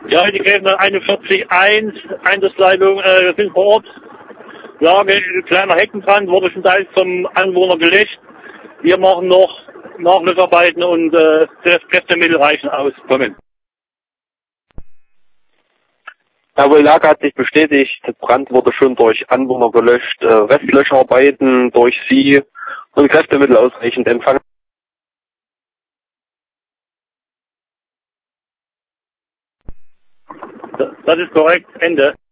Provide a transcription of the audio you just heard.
Ja, die Gräfner 41.1, Einsatzleitung, wir sind vor Ort. Lage, kleiner Heckenbrand, wurde zum Teil vom Anwohner gelöscht. Wir machen noch Nachlösarbeiten und Kräftemittel reichen aus. Kommen. Jawohl, Lage hat sich bestätigt. Der Brand wurde schon durch Anwohner gelöscht. Restlöscharbeiten durch Sie und Kräftemittel ausreichend empfangen. Das ist korrekt. Ende.